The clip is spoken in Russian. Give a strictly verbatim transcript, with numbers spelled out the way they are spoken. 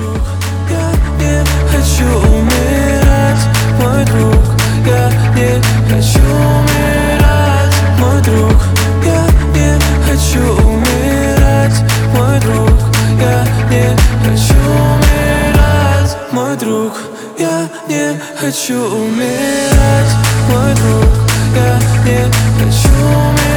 друг, я не хочу умирать. Мой друг, я не хочу умирать. Мой друг, я не хочу умирать. Мой друг, я не хочу умирать. Мой друг, я не хочу умирать. Мой друг, я не хочу умирать.